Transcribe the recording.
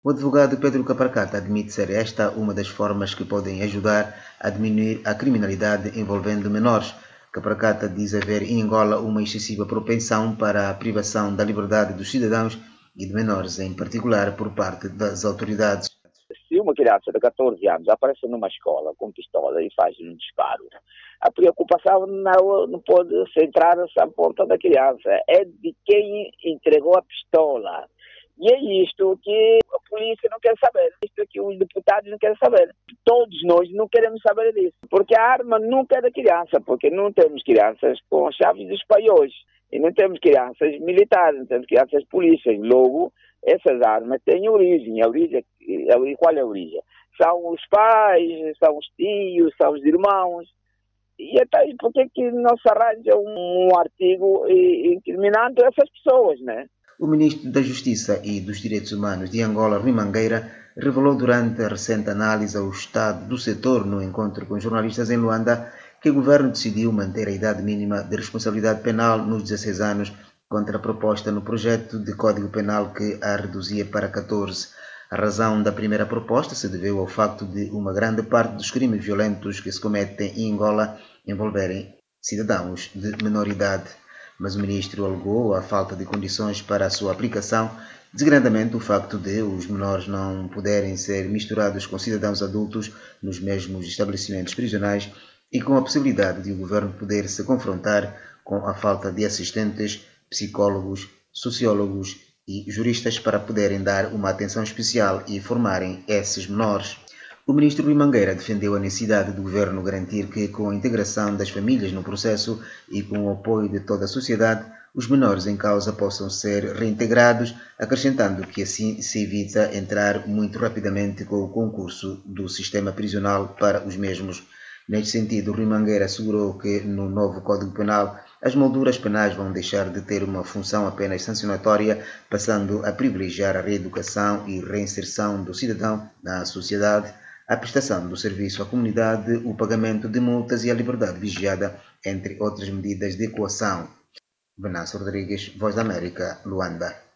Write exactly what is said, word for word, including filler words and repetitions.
O advogado Pedro Caparcata admite ser esta uma das formas que podem ajudar a diminuir a criminalidade envolvendo menores. Caparcata diz haver em Angola uma excessiva propensão para a privação da liberdade dos cidadãos e de menores, em particular por parte das autoridades. Se uma criança de catorze anos aparece numa escola com pistola e faz um disparo, a preocupação não, não pode centrar-se à ponta da criança, é de quem entregou a pistola. E é isto que a polícia não quer saber, isto que os deputados não querem saber. Todos nós não queremos saber disso, porque a arma nunca é da criança, porque não temos crianças com chaves dos paióis, e não temos crianças militares, não temos crianças polícias. Logo, essas armas têm origem. A origem, qual é a origem? São os pais, são os tios, são os irmãos. E até por que que não se arranja um, um artigo incriminando essas pessoas, né? O ministro da Justiça e dos Direitos Humanos de Angola, Rui Mangueira, revelou durante a recente análise ao estado do setor no encontro com jornalistas em Luanda que o governo decidiu manter a idade mínima de responsabilidade penal nos dezesseis anos, contra a proposta no projeto de Código Penal que a reduzia para catorze. A razão da primeira proposta se deveu ao facto de uma grande parte dos crimes violentos que se cometem em Angola envolverem cidadãos de menor idade. Mas o ministro alegou a falta de condições para a sua aplicação, designadamente o facto de os menores não poderem ser misturados com cidadãos adultos nos mesmos estabelecimentos prisionais e com a possibilidade de o governo poder se confrontar com a falta de assistentes, psicólogos, sociólogos e juristas para poderem dar uma atenção especial e formarem esses menores. O ministro Rui Mangueira defendeu a necessidade do governo garantir que, com a integração das famílias no processo e com o apoio de toda a sociedade, os menores em causa possam ser reintegrados, acrescentando que assim se evita entrar muito rapidamente com o concurso do sistema prisional para os mesmos. Neste sentido, Rui Mangueira assegurou que, no novo Código Penal, as molduras penais vão deixar de ter uma função apenas sancionatória, passando a privilegiar a reeducação e reinserção do cidadão na sociedade, a prestação do serviço à comunidade, o pagamento de multas e a liberdade vigiada, entre outras medidas de coação. Venâncio Rodrigues, Voz da América, Luanda.